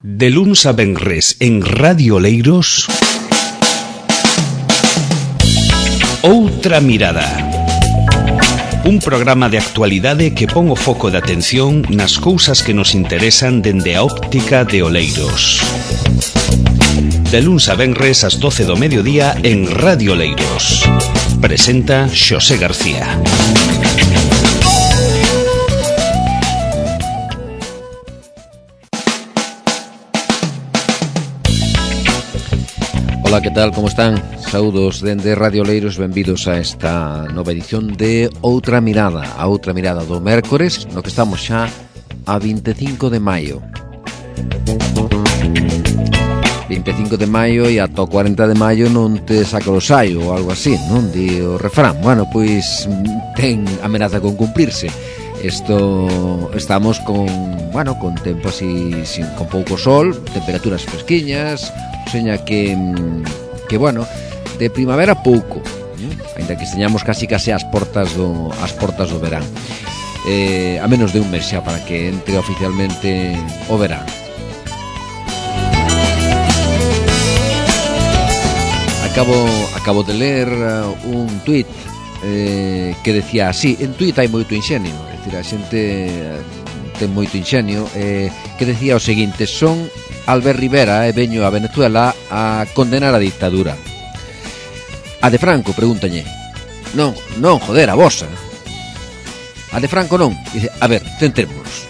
De luns a venres en Radio Oleiros, Outra Mirada. Un programa de actualidade que pon o foco de atención nas cousas que nos interesan dende a óptica de Oleiros. De luns a venres ás 12 do mediodía en Radio Oleiros. Presenta Xosé García. Ola, que tal, como están? Saúdos dende Radio Oleiros, benvidos a esta nova edición de Outra Mirada, a Outra Mirada do mércores, no que estamos xa a 25 de maio. 25 de maio e ata o 40 de maio non te saca o saio ou algo así, non? Di o refrán. Bueno, pois ten amenaza con cumplirse. Estamos con tempo así, con pouco sol, temperaturas fresquiñas, seña que de primavera pouco, ainda que esteñamos casi ás portas do verán. A menos de un mes xa para que entre oficialmente o verán. Acabo de ler un tuit que decía así. En tuit hai moito inxenio, é dicir, a xente ten moito inxenio, que decía o seguinte: son Albert Rivera e veño a Venezuela a condenar a dictadura. A de Franco, pregúntalle. Non, joder, a vosa. A de Franco non. Dice, a ver, centrémonos.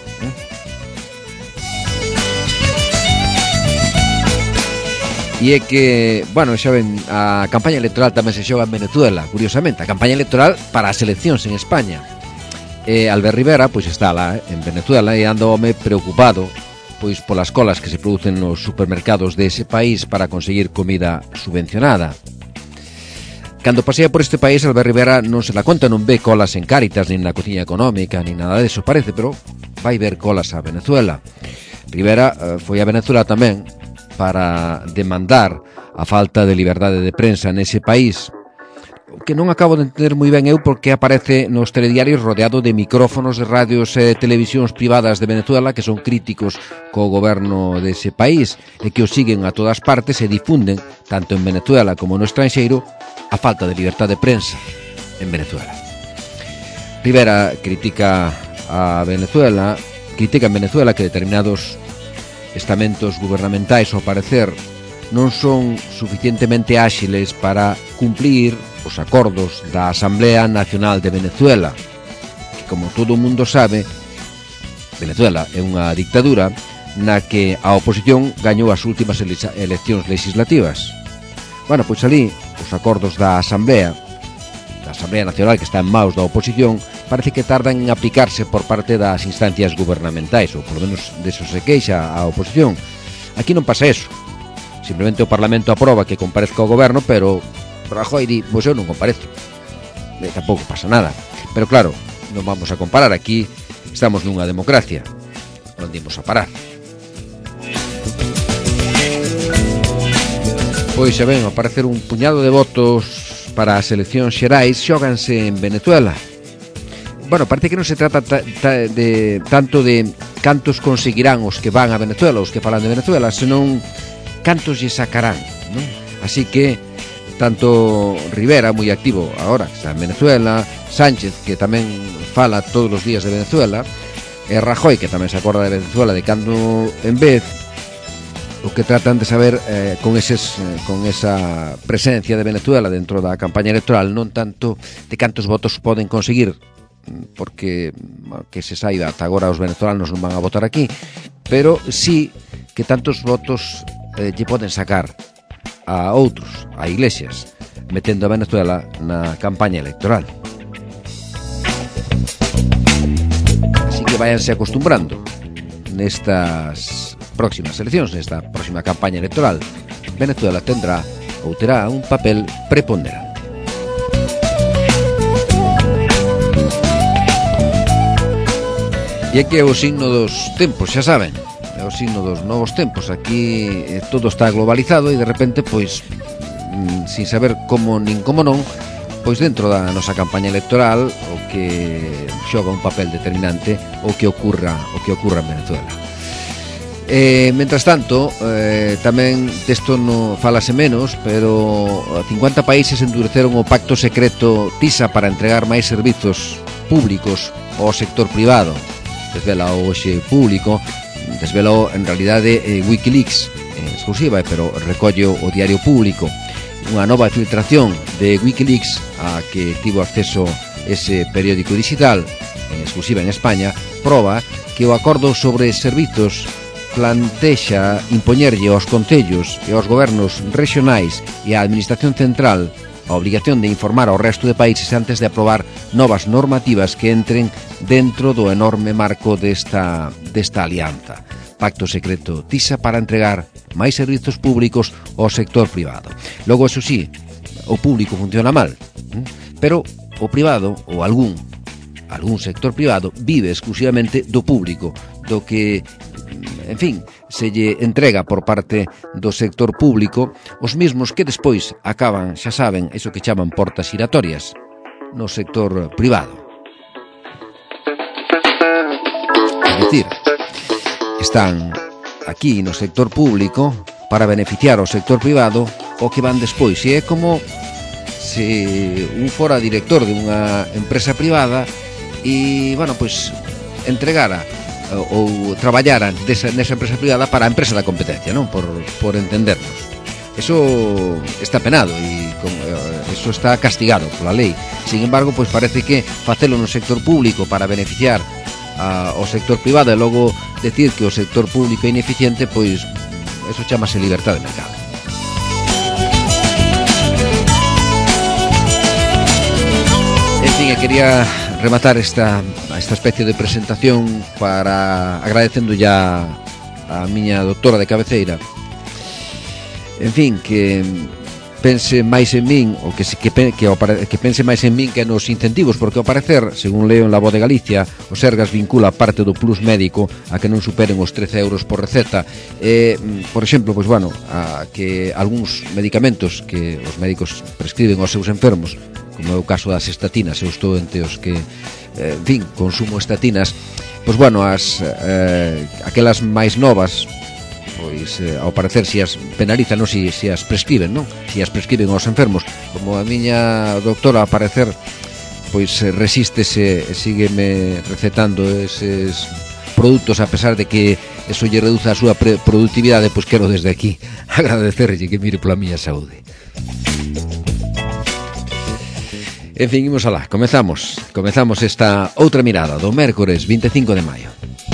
E é que, xa ven, a campaña electoral tamén se xoga en Venezuela, curiosamente. A campaña electoral para as eleccións en España. Albert Rivera, pois está lá en Venezuela e anda o home preocupado pois polas colas que se producen nos supermercados dese país para conseguir comida subvencionada. Cando pasea por este país, Albert Rivera non se la conta, non ve colas en Cáritas, nin na cociña económica, nin nada deso, parece, pero vai ver colas a Venezuela. Rivera foi a Venezuela tamén para demandar a falta de liberdade de prensa nese país, que non acabo de entender moi ben eu porque aparece nos telediarios rodeado de micrófonos de radios e televisións privadas de Venezuela que son críticos co goberno dese país e que o siguen a todas partes e difunden, tanto en Venezuela como no estranxeiro, a falta de libertad de prensa en Venezuela. Rivera critica en Venezuela que determinados estamentos gubernamentais, ao parecer, non son suficientemente áxiles para cumplir os acordos da Asamblea Nacional de Venezuela, que, como todo o mundo sabe, Venezuela é unha dictadura na que a oposición gañou as últimas eleccións legislativas. Pois ali, os acordos da Asamblea Nacional, que está en maus da oposición, parece que tardan en aplicarse por parte das instancias gubernamentais, ou polo menos deso se queixa a oposición. Aquí non pasa eso. Simplemente o Parlamento aproba que comparezca o goberno, pero Rajoy di, pois eu non comparezo. Tampouco pasa nada. Pero claro, non vamos a comparar. Aquí estamos nunha democracia. Non dimos a parar. Pois xa ven, ao parecer un puñado de votos para as eleccións xerais xóganse en Venezuela. Parece que non se trata tanto de cantos conseguirán os que van a Venezuela, os que falan de Venezuela, senón cantos lle sacarán, non? Así que tanto Rivera, moi activo agora, que está en Venezuela, Sánchez, que tamén fala todos os días de Venezuela, e Rajoy, que tamén se acorda de Venezuela de cando en vez, o que tratan de saber con esa presencia de Venezuela dentro da campaña electoral, non tanto de cantos votos poden conseguir, porque que se saiba ata agora os venezolanos non van a votar aquí, pero sí que tantos votos lle poden sacar a outros, a iglesias, metendo a Venezuela na campaña electoral. Así que váyanse acostumbrando nestas próximas eleccións, nesta próxima campaña electoral. Venezuela terá un papel preponderante. E é que é o signo dos tempos, xa saben, é o signo dos novos tempos. Aquí todo está globalizado e de repente, pois, sin saber como nin como non, pois dentro da nosa campaña electoral o que xoga un papel determinante o que ocurra en Venezuela. Mentras tanto, tamén desto no falase menos, pero 50 países endureceron o pacto secreto TISA para entregar máis servizos públicos ao sector privado. Desvela hoxe público, desvela en realidade Wikileaks en exclusiva, pero recolle o diario público. Unha nova filtración de Wikileaks a que tivo acceso ese periódico digital en exclusiva en España proba que o acordo sobre servizos plantexa impoñerlle aos concellos e aos gobernos regionais e á administración central a obligación de informar ao resto de países antes de aprobar novas normativas que entren dentro do enorme marco desta alianza. Pacto secreto TISA para entregar máis servizos públicos ao sector privado. Logo, eso sí, o público funciona mal, pero o privado, ou algún sector privado, vive exclusivamente do público, do que, en fin, se lle entrega por parte do sector público os mismos que despois acaban, xa saben, iso que chaman portas giratorias no sector privado. É dicir, están aquí no sector público para beneficiar ao sector privado o que van despois, e é como se un fora director de unha empresa privada e, bueno, pois entregara ou traballara nesa empresa privada para a empresa da competencia, non? Por entendernos. Eso está penado e eso está castigado pola lei. Sin embargo, pois parece que facelo no sector público para beneficiar ao sector privado e logo decir que o sector público é ineficiente, pois eso chamase libertad de mercado. En fin, quería rematar esta especie de presentación para agradecendo ya a miña doutora de cabeceira, en fin, que pense máis en min, ou que pense máis en min que nos incentivos, porque ao parecer, según leo en La Voz de Galicia, o Sergas vincula parte do plus médico a que non superen os 13 euros por receta. Por exemplo, pois, bueno, a que algúns medicamentos que os médicos prescriben aos seus enfermos, como é o caso das estatinas, eu estou entre os que, en fin, consumo estatinas, pois, bueno, aquelas máis novas, pois, ao parecer, se as penalizan, non, se as prescriben, non? Se as prescriben aos enfermos, como a miña doutora, ao parecer, pois resístese e sígueme recetando eses produtos a pesar de que eso lle reduce a súa productividade, pois quero desde aquí agradecerlle que mire pola miña saúde. En fin, imos alá, comezamos esta outra mirada do mércores 25 de maio.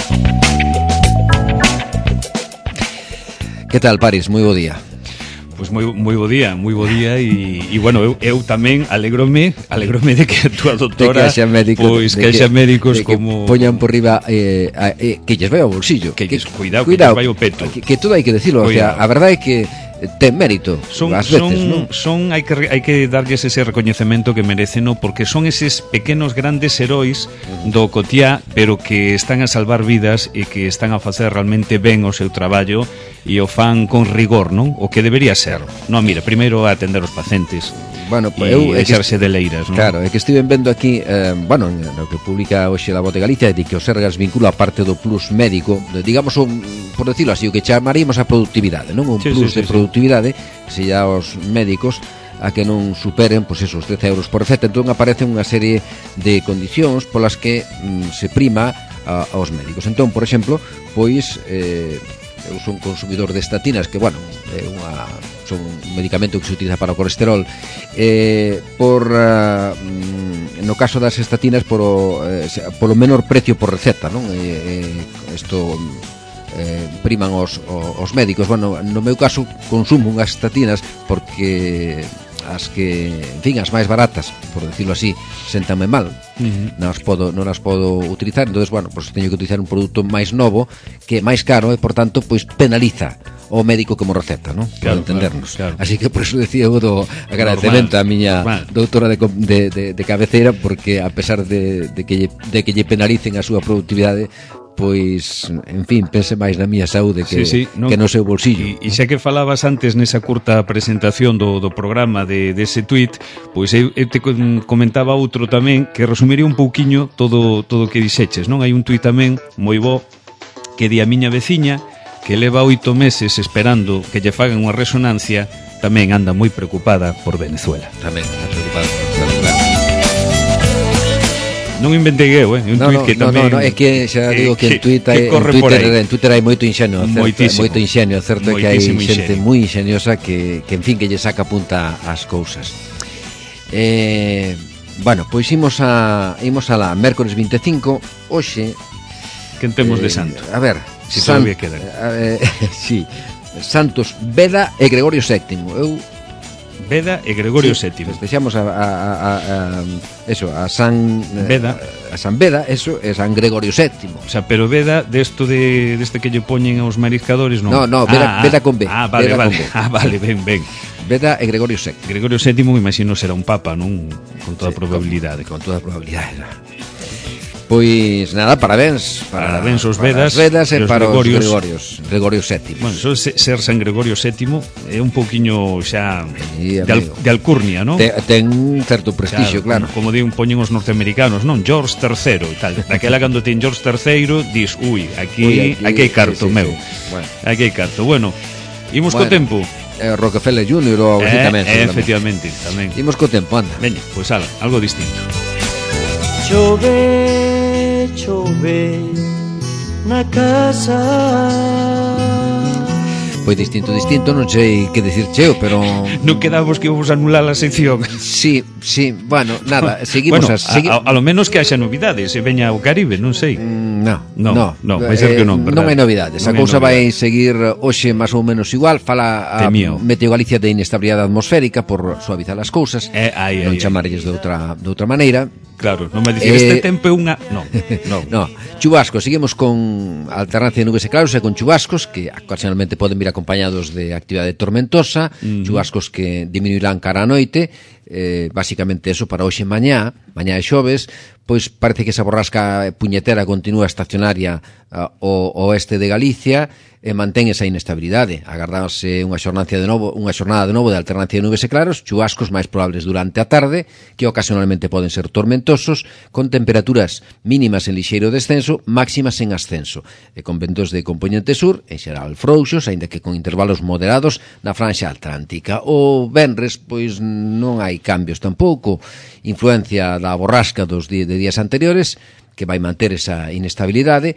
Que tal, Paris? Moi bo día. Pois moi bo día e bueno, eu tamén alegrome de que a túa doutora que haxa médicos como que poñan por riba que lles vai ao bolsillo, que cuidado que lles vai ao peto, que todo hai que decirlo, o sea, a verdade é que ten mérito ás veces, non? Hai que darlles ese recoñecemento que merecen, no? Porque son eses pequenos grandes heróis do cotiá, pero que están a salvar vidas e que están a facer realmente ben o seu traballo e o fan con rigor, non? O que debería ser. Non, mira, primeiro atender os pacientes. Bueno, e echarse de leiras, non? Claro, é que estive vendo aquí, bueno, no que publica hoxe La Voz de Galicia, de que o Sergas vincula a parte do plus médico, digamos, por decirlo así, o que chamaríamos a productividade, non? Un plus de productividade, se ya os médicos a que non superen, pois esos 13 euros por receta. Entón aparecen unha serie de condicións polas que se prima aos médicos. Entón, por exemplo, pois eu son consumidor de estatinas, que, bueno, son un medicamento que se utiliza para o colesterol, no caso das estatinas polo menor precio por receta, non? Isto priman os médicos. Bueno, no meu caso consumo unhas estatinas porque as que, en fin, as máis baratas, por decirlo así, séntame mal, non as podo utilizar. Entonces, bueno, pues teño que utilizar un produto máis novo que é máis caro e, por tanto, pois penaliza o médico como receta, non? Claro, para entendernos. Claro. Así que por eso decía eu do agradecemento a miña doutora de cabeceira, porque a pesar de que lle penalicen a súa productividade, pois, en fin, pense máis na miña saúde que no seu bolsillo. E xa que falabas antes nesa curta presentación do programa dese tuit, pois eu te comentaba outro tamén que resumiría un pouquiño todo o que dixeches, non? Hai un tuit tamén moi bo que di: a miña veciña que leva 8 meses esperando que lle fagan unha resonancia, tamén anda moi preocupada por Venezuela. Tamén está preocupada por Venezuela, claro. Non inventei eu, un tuit que tamén... No, é que xa digo que en Twitter hai moito inxenio, moito inxenio, certo é que hai xente moi inxeniosa que en fin, que lle saca punta ás cousas. Bueno, pois imos a la mércores 25, hoxe... Quen temos de santo? A ver, si todavía quedan. Sí, Santos Beda e Gregorio VII. Beda e Gregorio VII. Festexamos a San Beda. A San Beda, eso, e San Gregorio VII. O sea, pero Beda deste que lle poñen aos mariscadores, non? No, Beda con B. Vale. Vale, ben. Beda e Gregorio VII. Gregorio VII, imagino, será un papa, non? Con toda probabilidade. Con toda probabilidade. Pois nada, parabéns aos Vedas e para os Gregorios. Gregorio VII. Bueno, ser San Gregorio VII é un pouquiño xa de alcurnia, non? Ten certo prestigio, claro. Como poñen os norteamericanos, non? George III e tal. Daquela cando ten George III, dis, aquí hai carto, meu. Aquí hai carto. Bueno, imos co tempo. Rockefeller Jr. ou así tamén. Efectivamente, tamén. Imos co tempo, anda. Veña, pois algo distinto. Chove na casa. Pois distinto, non sei que dicir cheo, pero... Non quedamos que íbamos a anular a sección. Sí, bueno, nada, seguimos a lo menos que haxa novidades, se veña ao Caribe, non sei. No, vai ser que non, verdad? Non hai novidades, a cousa vai seguir hoxe máis ou menos igual, fala a Meteo Galicia de inestabilidade atmosférica por suavizar as cousas, non chamarlles de outra maneira. Claro, non me dicir este tempo é unha... No. Chubascos, seguimos con alternancia de nubes e claros e con chubascos que ocasionalmente poden vir acompañados de actividade tormentosa, chubascos que diminuirán cara a noite, basicamente eso para hoxe e mañá e xoves, pois parece que esa borrasca puñetera continúa estacionaria ao oeste de Galicia e mantén esa inestabilidade. Agardábase unha xornada de novo de alternancia de nubes e claros, chubascos máis probables durante a tarde, que ocasionalmente poden ser tormentosos, con temperaturas mínimas en lixeiro descenso, máximas en ascenso, e con ventos de compoñente sur, en xeral frouxos, aínda que con intervalos moderados na franxa atlántica. O venres, pois non hai cambios tampouco, influencia da borrasca de días anteriores, que vai manter esa inestabilidade,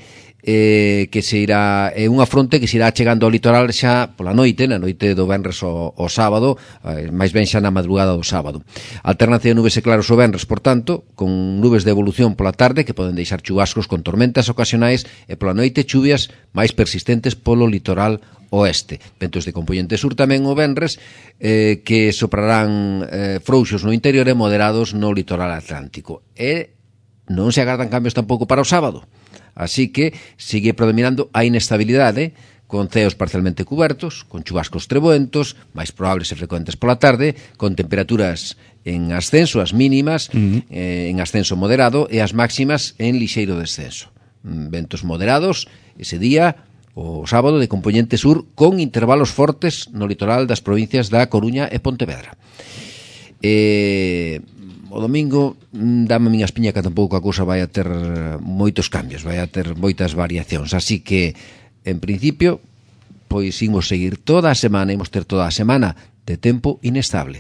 que se irá unha fronte que se irá chegando ao litoral xa pola noite, na noite do venres ao sábado, máis ben xa na madrugada do sábado. Alternancia de nubes e claros o venres, por tanto, con nubes de evolución pola tarde que poden deixar chubascos con tormentas ocasionais e pola noite chuvias máis persistentes polo litoral oeste. Ventos de compoñente sur tamén o venres, que soprarán frouxos no interior e moderados no litoral atlántico. E non se agardan cambios tampouco para o sábado. Así que sigue predominando a inestabilidade, con ceos parcialmente cubertos, con chubascos treboentos, máis probables e frecuentes pola tarde, con temperaturas en ascenso, as mínimas, en ascenso moderado, e as máximas en lixeiro descenso. Ventos moderados ese día, o sábado, de compoñente sur, con intervalos fortes no litoral das provincias da Coruña e Pontevedra. O domingo dame a miña espiña que tampouco a cousa vai a ter moitos cambios, vai a ter moitas variacións, así que en principio pois imos seguir toda a semana, imos ter toda a semana de tempo inestable.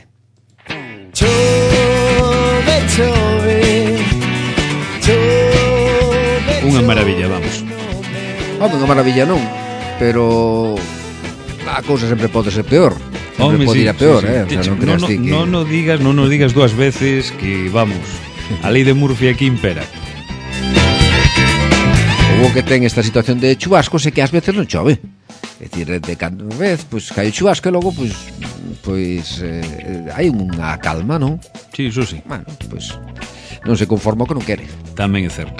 Unha maravilla, vamos. Unha maravilla non, pero a cousa sempre pode ser peor. Sempre pode ir a peor, sí. O sea, non creas ti que... Non nos digas dúas veces que, vamos, a lei de Murphy aquí impera. O que ten esta situación de chubascos é que ás veces non chove. É dicir, de cada vez, pois, cae o chubasco e logo, pois hai unha calma, non? Sí, iso sí. Bueno, pois, non se conforma o que non quere. Tamén é certo.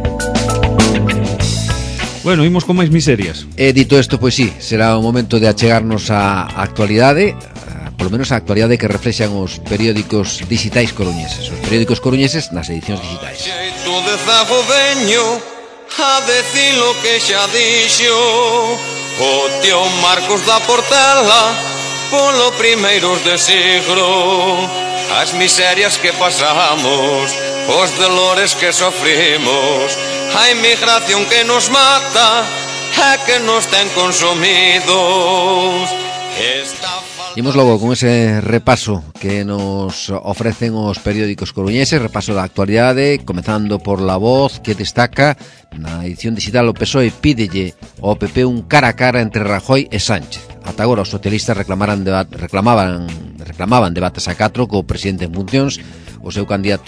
Bueno, imos con máis miserias. Dito isto, pois sí, será o momento de achegarnos á actualidade, polo menos a actualidade que reflexan os periódicos digitais coruñeses, os periódicos coruñeses nas edicións digitais. Xeito de zago veño a decir lo que xa dixo o tío Marcos da Portela polo primeiros de siglo, as miserias que pasamos, os dolores que sofrimos, a inmigración que nos mata é que nos ten consumidos. Imos logo con ese repaso que nos ofrecen os periódicos coruñeses, repaso da actualidade, comezando por La Voz, que destaca na edición digital o PSOE pídelle ao PP un cara a cara entre Rajoy e Sánchez. Ata agora os socialistas reclamaban debates a 4 co presidente en funcións, o seu candidato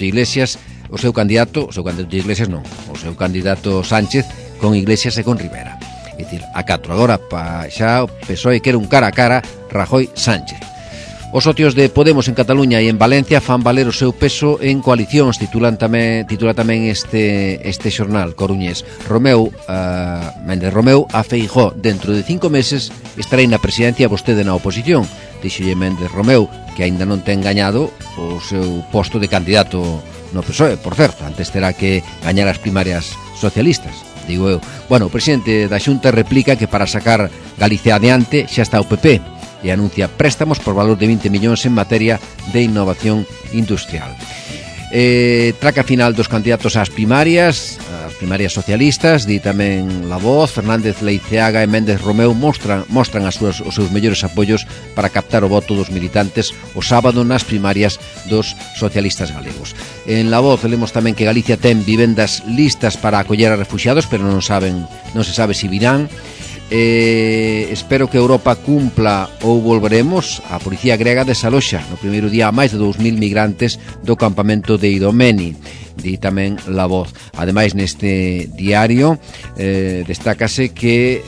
Sánchez con Iglesias e con Rivera. É dicir, a 4 agora xa o PSOE quere un cara a cara Rajoy-Sánchez. Os socios de Podemos en Cataluña e en Valencia fan valer o seu peso en coalicións, titula tamén este xornal coruñés. Méndez Romeu a Feijóo: dentro de 5 meses estarei na presidencia, vostede na oposición. Díxolle Méndez Romeu que aínda non ten gañado o seu posto de candidato no PSOE, por certo, antes terá que gañar as primarias socialistas, digo eu. Bueno, o presidente da Xunta replica que para sacar Galicia adiante xa está o PP e anuncia préstamos por valor de 20 millóns en materia de innovación industrial. Traca final dos candidatos ás primarias socialistas, di tamén La Voz. Fernández, Leiceaga e Méndez Romeu mostran os seus mellores apoios para captar o voto dos militantes o sábado nas primarias dos socialistas galegos. En La Voz lemos tamén que Galicia ten vivendas listas para acoller a refuxiados, pero non se sabe se virán. Espero que Europa cumpla ou volveremos. A policía grega desaloxa no primeiro día a máis de 2.000 migrantes do campamento de Idomeni, di tamén La Voz. Ademais, neste diario destácase que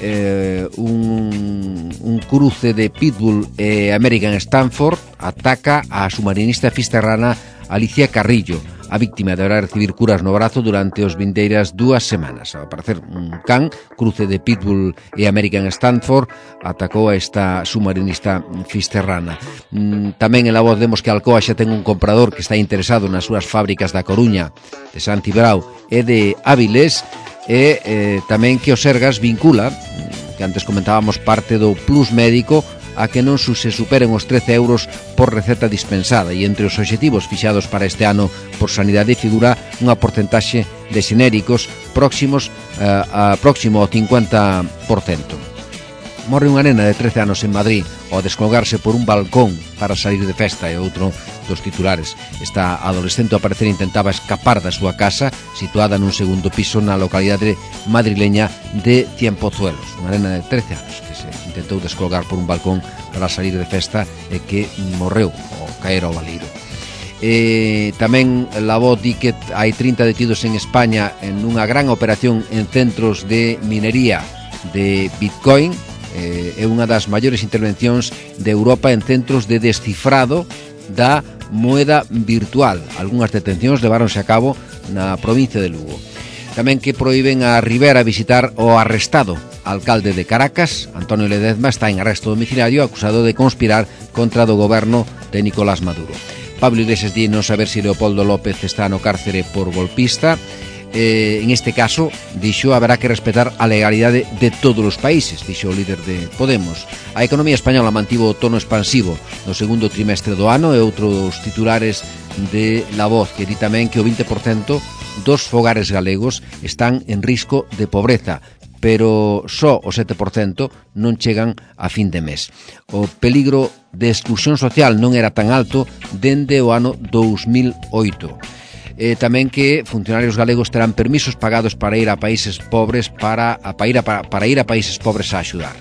un cruce de Pitbull e American Stanford ataca a submarinista fisterrana Alicia Carrillo. A víctima deberá recibir curas no brazo durante os vindeiras 2 semanas. Ao parecer, un can, cruce de Pitbull e American Stanford, atacou a esta submarinista fisterrana. Tamén en La Voz vemos que Alcoa xa ten un comprador que está interesado nas súas fábricas da Coruña, de Santibrao e de Áviles, e tamén que o Sergas vincula, que antes comentábamos, parte do plus médico a que non se superen os 13 euros por receta dispensada, e entre os obxectivos fixados para este ano por Sanidade figura unha porcentaxe de xenéricos próximo ao 50%. Morre unha nena de 13 anos en Madrid ao descolgarse por un balcón para salir de festa, e outro dos titulares. Esta adolescente ao parecer intentaba escapar da súa casa, situada nun segundo piso na localidade madrileña de Cienpozuelos. Unha nena de 13 anos que se intentou descolgar por un balcón para salir de festa e que morreu ao caer ao baleiro. Tamén La Voz di que hai 30 detidos en España en unha gran operación en centros de minería de Bitcoin. É unha das maiores intervencións de Europa en centros de descifrado da moeda virtual. Algúnas detencións leváronse a cabo na provincia de Lugo. Tamén que proíben a Rivera visitar o arrestado alcalde de Caracas. Antonio Ledezma está en arresto domiciliario acusado de conspirar contra o goberno de Nicolás Maduro. Pablo Iglesias di non saber se Leopoldo López está no cárcere por golpista. En este caso, dixo, haberá que respetar a legalidade de todos os países, dixo o líder de Podemos. A economía española mantivo o tono expansivo no segundo trimestre do ano, e outros titulares de La Voz que di tamén que o 20% dos fogares galegos están en risco de pobreza, pero só o 7% non chegan a fin de mes. O peligro de exclusión social non era tan alto dende o ano 2008. Tamén que funcionarios galegos terán permisos pagados para ir a países pobres para ir a países pobres a axudar.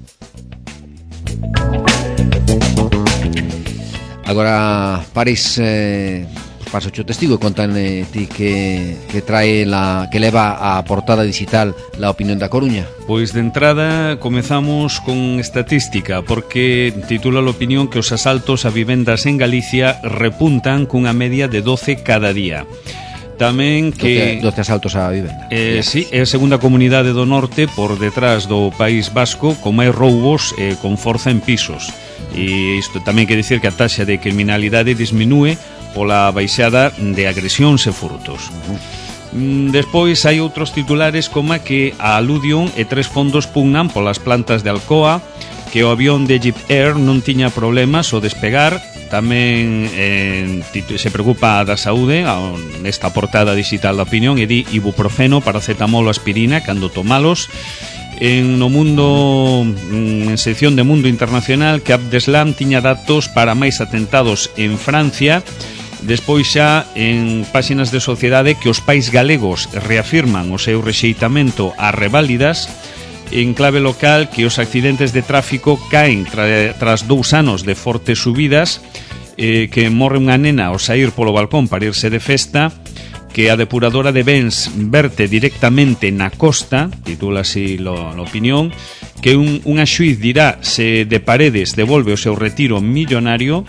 Agora París paso o testigo e contan ti que leva a portada digital La Opinión da Coruña. Pois de entrada comezamos con estatística, porque titula La Opinión que os asaltos a vivendas en Galicia repuntan cunha media de 12 cada día. Tamén que 12 asaltos a vivenda. Sí, é a segunda comunidade do norte por detrás do País Vasco con máis roubos con forza en pisos. E isto tamén quer dicir que a taxa de criminalidade disminúe pola baixada de agresións e furtos. Despois hai outros titulares como que a Aludion e 3 fondos pugnan polas plantas de Alcoa, que o avión de Egypt Air non tiña problemas ao despegar. Tamén se preocupa da saúde nesta portada digital da Opinión, e di ibuprofeno, paracetamol ou aspirina cando tomalos. no mundo, en sección de Mundo Internacional, que Abdeslam tiña datos para máis atentados en Francia. Despois xa en páxinas de Sociedade que os pais galegos reafirman o seu rexeitamento ás reválidas. En clave local que os accidentes de tráfico caen tras 2 anos de fortes subidas, que morre unha nena ao saír polo balcón para irse de festa, que a depuradora de bens verte directamente na costa, titula así a opinión, que unha xuiz dirá se de Paredes devolve o seu retiro millonario,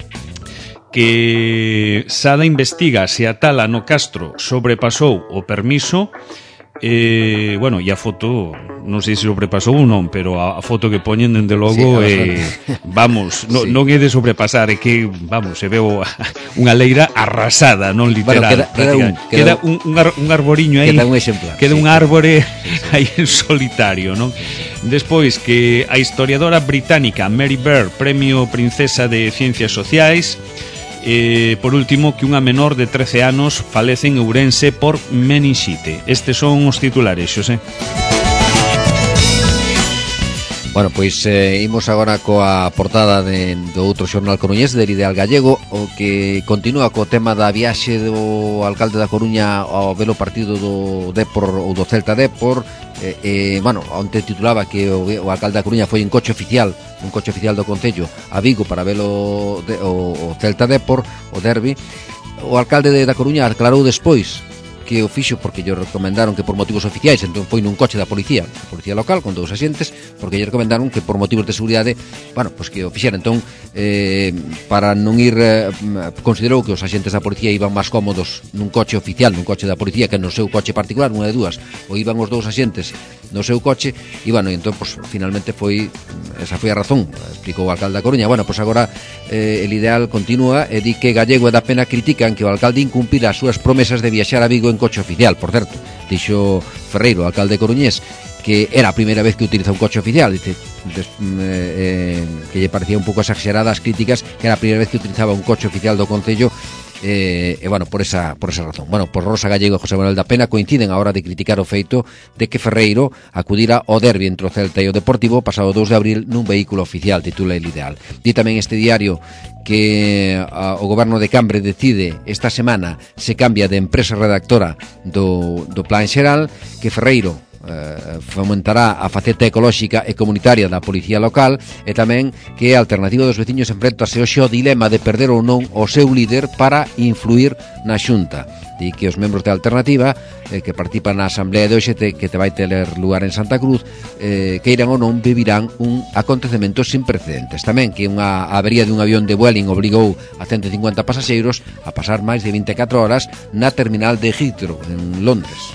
que Sada investiga se a tala no Castro sobrepasou o permiso. Bueno, e a foto non sei se sobrepasou ou non, pero a foto que poñen dende logo vamos, non é de sobrepasar, é que vamos, se veo unha leira arrasada, non literal. Bueno, queda un arboriño aí, queda un exemplar, queda un árbore aí en solitario, non? Despois que a historiadora británica Mary Beard, premio Princesa de Ciencias Sociais. Por último, que unha menor de 13 anos falece en Ourense por meningite. Estes son os titulares, Xosé. Bueno, pois imos agora coa portada do outro xornal coruñés, del Ideal Gallego, o que continúa co tema da viaxe do alcalde da Coruña ao velo partido do Dépor ou do Celta Dépor. Bueno, onte titulaba que o alcalde da Coruña foi un coche oficial do Concello a Vigo para velo o Celta Dépor, o derbi. O alcalde da Coruña aclarou despois que o fixo porque lle recomendaron que por motivos oficiais, entón foi nun coche da policía local con 2 axentes, porque lle recomendaron que por motivos de seguridade, bueno, pois que o fixera. Entón, para non ir, considerou que os axentes da policía iban máis cómodos nun coche oficial, nun coche da policía, que no seu coche particular, unha de dúas, ou iban os 2 axentes no seu coche, e bueno, e entón, pois, finalmente esa foi a razón, explicou o alcalde da Coruña. Bueno, pois agora el Ideal continúa e di que Gallego e da Pena critican que o alcalde incumpira as súas promesas de viaxar a Vigo en coche oficial. Por certo, dixo Ferreiro, alcalde coruñés, que era a primeira vez que utiliza un coche oficial. Dice que lle parecía un pouco exageradas as críticas, que era a primeira vez que utilizaba un coche oficial do Concello. Bueno, por esa razón. Bueno, por Rosa Gallego e José Manuel da Pena coinciden a hora de criticar o feito de que Ferreiro acudira ao derbi entre o Celta e o Deportivo pasado 2 de abril nun vehículo oficial, titula El Ideal. Di tamén este diario que o goberno de Cambre decide esta semana se cambia de empresa redactora do Plan Xeral, que Ferreiro fomentará a faceta ecolóxica e comunitaria da policía local, e tamén que a Alternativa dos Veciños enfrentase hoxe ao dilema de perder ou non o seu líder para influir na Xunta. Di que os membros da Alternativa que participan na asamblea de hoxe que te vai ter lugar en Santa Cruz, queiran ou non, vivirán un acontecemento sin precedentes. Tamén que unha avería dun avión de Vueling obrigou a 150 pasaxeiros a pasar máis de 24 horas na terminal de Heathrow en Londres.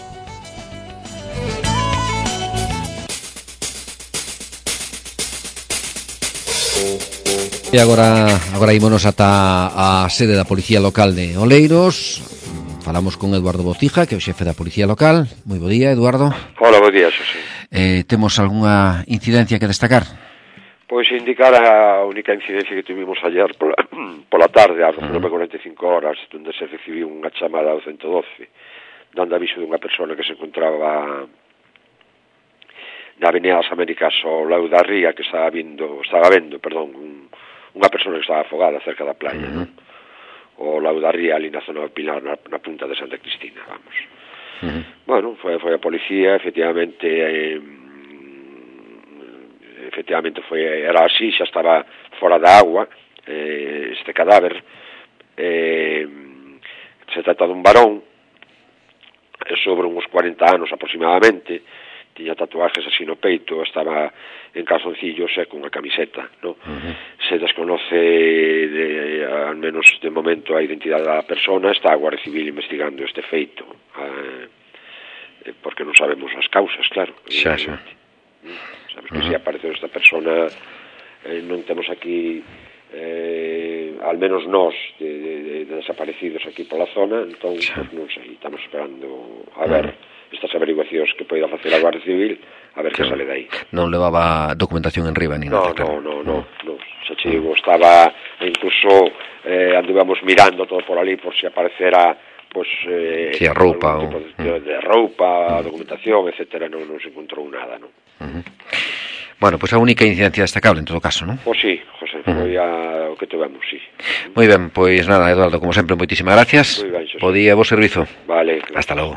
E agora ímonos ata a sede da Policía Local de Oleiros. Falamos con Eduardo Bocija, que é o xefe da Policía Local. Moi bo día, Eduardo. Hola, bo día, Xosé. Temos algunha incidencia que destacar? Pois indicar a única incidencia que tuvimos ayer pola tarde, ás 9:45 horas, onde se recibiu unha chamada ao 112, dando aviso dunha persona que se encontraba na Avenida das Américas ao lado da ría, que estaba vendo, unha persona que estaba afogada cerca da playa, non? O lado da ría, ali na zona do Pilar, na punta de Santa Cristina, vamos. Bueno, foi a policía, efectivamente era así, xa estaba fora da agua, este cadáver. Se trata dun varón, sobre uns 40 anos aproximadamente, tiña tatuajes así no peito, estaba en calzoncillos e con unha camiseta, no? Se desconoce, al menos de momento, a identidade da persona. Está a Guardia Civil investigando este feito, porque non sabemos as causas, claro. Sabes que se apareceu esta persona, non temos aquí, al menos nós, de desaparecidos aquí pola zona, entón, pues, non sei, estamos esperando a ver estas averiguacións que poida facer a Guardia Civil, a ver que sale dai. Non levaba documentación en riba ni nada. No. Xa chigo, estaba, incluso anduvamos mirando todo por ali por si aparecera pois si a roupa de roupa, documentación, etcétera, non se encontrou nada, non? Bueno, pois a única incidencia destacable en todo caso, non? Pois sí, José, foi o que tivemos, sí. Moi ben, pois nada, Eduardo, como sempre, moitísimas gracias. Po día, bo servizo. Vale. Hasta logo.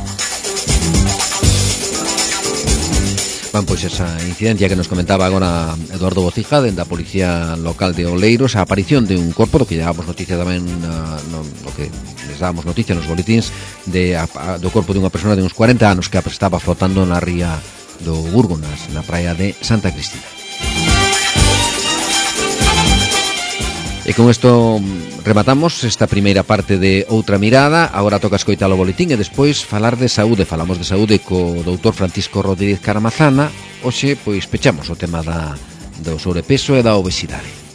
Van, pois esa incidencia que nos comentaba agora Eduardo Bocija dende a Policía Local de Oleiros, a aparición de un corpo do que llevábamos noticia tamén no que les dábamos noticia nos boletíns do corpo de unha persona de uns 40 anos que estaba flotando na ría do Burgo, na praia de Santa Cristina. E con isto rematamos esta primeira parte de Outra Mirada. Agora toca escoitar o boletín e despois falar de saúde. Falamos de saúde co doutor Francisco Rodríguez Caramazana. Hoxe, pois, pechamos o tema do sobrepeso e da obesidade.